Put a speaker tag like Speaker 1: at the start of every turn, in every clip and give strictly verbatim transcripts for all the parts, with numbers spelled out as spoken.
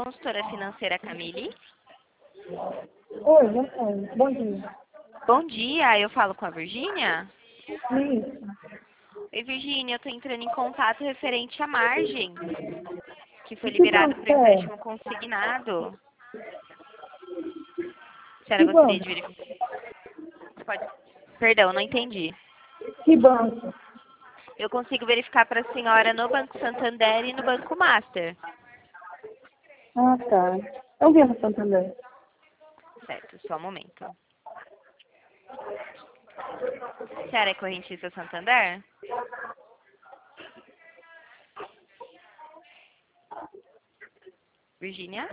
Speaker 1: consultora financeira Camille.
Speaker 2: Oi, boa tarde. Bom dia.
Speaker 1: Bom dia, eu falo com a Virgínia.
Speaker 2: Isso.
Speaker 1: Oi, Virgínia, eu estou entrando em contato referente à margem, que foi
Speaker 2: Que
Speaker 1: liberado
Speaker 2: banco
Speaker 1: para o
Speaker 2: é?
Speaker 1: empréstimo consignado. A senhora
Speaker 2: Que
Speaker 1: gostaria de
Speaker 2: banco?
Speaker 1: verificar? Pode... Perdão, não entendi.
Speaker 2: Que banco?
Speaker 1: Eu consigo verificar para a senhora no Banco Santander e no Banco Master.
Speaker 2: Ah, tá. Eu vi no Santander.
Speaker 1: Certo, só um momento. A senhora é correntista Santander? Virgínia?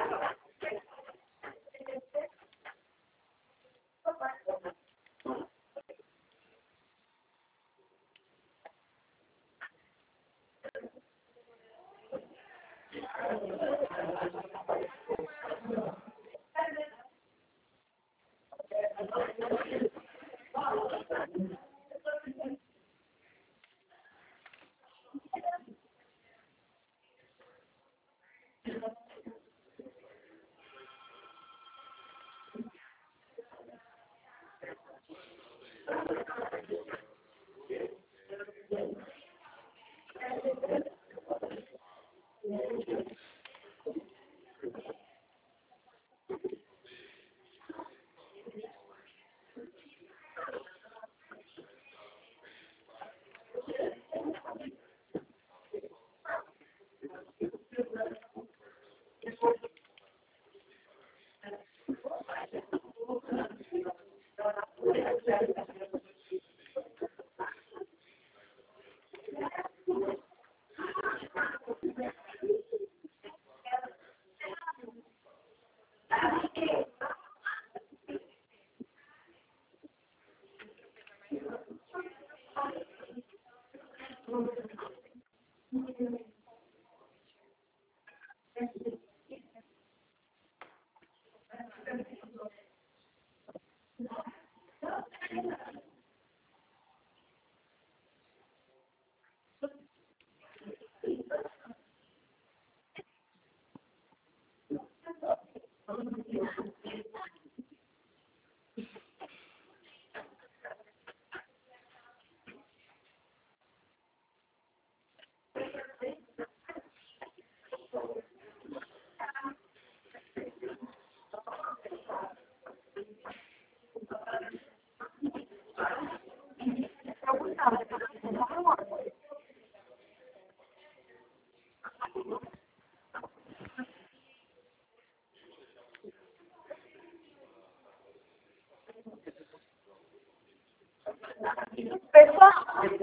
Speaker 2: Pessoal,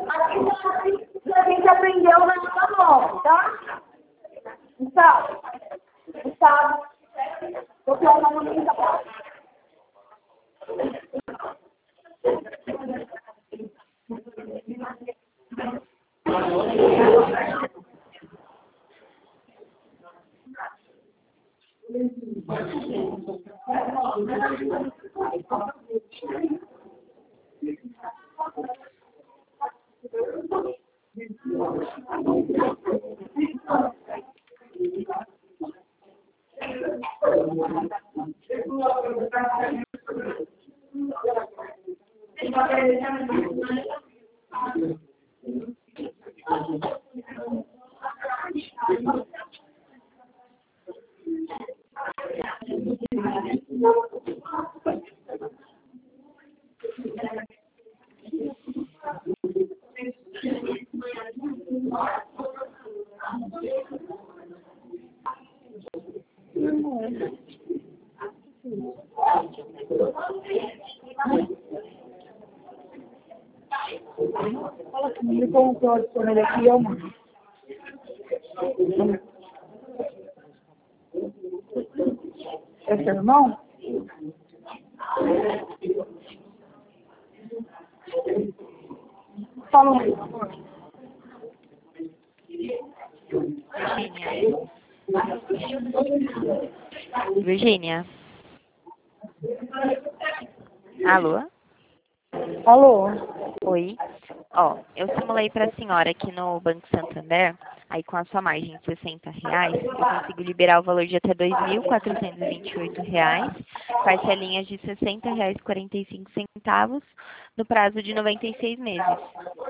Speaker 2: aqui a gente aprendeu na aula nova, tá? Então, Gustavo, vou pegar uma música pra Fala comigo com o código por ele aqui, ó, mano. É seu irmão? Fala um por favor.
Speaker 1: Virgínia. Virgínia. Alô?
Speaker 2: Alô?
Speaker 1: Oi. Ó, eu simulei para a senhora aqui no Banco Santander, aí com a sua margem de sessenta reais, eu consigo liberar o valor de até dois mil quatrocentos e vinte e oito reais, parcelinhas de sessenta reais e quarenta e cinco centavos, no prazo de noventa e seis meses.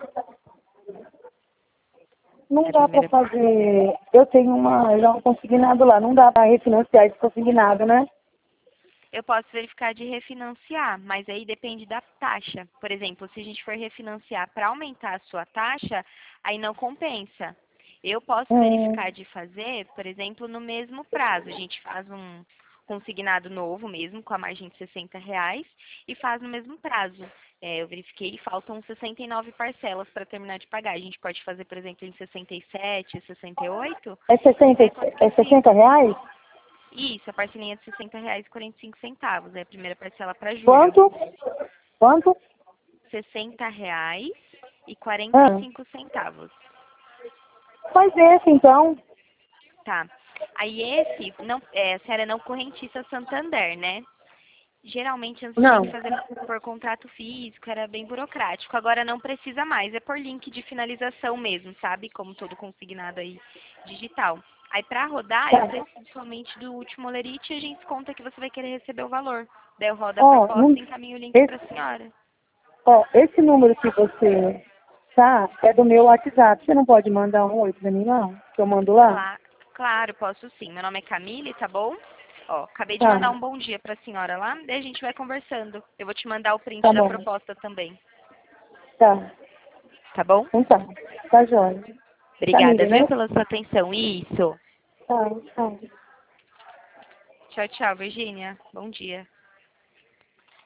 Speaker 2: Não
Speaker 1: É a
Speaker 2: dá para
Speaker 1: primeira...
Speaker 2: fazer. Eu tenho uma, já um consignado lá, não dá para refinanciar esse consignado, né?
Speaker 1: Eu posso verificar de refinanciar, mas aí depende da taxa. Por exemplo, se a gente for refinanciar para aumentar a sua taxa, aí não compensa. Eu posso
Speaker 2: Hum,
Speaker 1: verificar de fazer, por exemplo, no mesmo prazo. A gente faz um consignado novo mesmo, com a margem de sessenta reais, e faz no mesmo prazo. É, eu verifiquei, faltam sessenta e nove parcelas para terminar de pagar. A gente pode fazer, por exemplo, em sessenta e sete, sessenta e oito,
Speaker 2: é
Speaker 1: e
Speaker 2: sessenta,
Speaker 1: aí quando
Speaker 2: é sessenta
Speaker 1: precisa.
Speaker 2: reais?
Speaker 1: Isso, a parcelinha é de sessenta reais e quarenta e cinco centavos. É a primeira parcela para julho.
Speaker 2: Quanto? Quanto?
Speaker 1: Sessenta reais e quarenta e
Speaker 2: Ah,
Speaker 1: cinco centavos.
Speaker 2: faz esse então.
Speaker 1: Tá. Aí esse, não, é, a senhora não correntista Santander, né? Geralmente antes tinha
Speaker 2: Não.
Speaker 1: que fazer por contrato físico, era bem burocrático. Agora não precisa mais, é por link de finalização mesmo, sabe? Como todo consignado aí digital. Aí para rodar, eu
Speaker 2: Tá.
Speaker 1: preciso somente do último lerite e a gente conta que você vai querer receber o valor. Daí eu rodo a
Speaker 2: Ó,
Speaker 1: proposta
Speaker 2: não,
Speaker 1: e encaminho o link para a
Speaker 2: esse,
Speaker 1: senhora.
Speaker 2: ó, esse número que você tá é do meu WhatsApp. Você não pode mandar um oi pra mim, não? Que eu mando lá?
Speaker 1: Cla- claro, posso sim. Meu nome é Camille, tá bom? Ó, acabei de
Speaker 2: Tá,
Speaker 1: mandar um bom dia pra senhora lá, daí a gente vai conversando. Eu vou te mandar o print
Speaker 2: tá
Speaker 1: da
Speaker 2: bom.
Speaker 1: proposta também,
Speaker 2: Tá.
Speaker 1: tá bom?
Speaker 2: Então tá. Tá jóia.
Speaker 1: Obrigada,
Speaker 2: Camille,
Speaker 1: viu,
Speaker 2: né?
Speaker 1: pela sua atenção. Isso.
Speaker 2: Tá, tá.
Speaker 1: Tchau, tchau, Virgínia. Bom dia.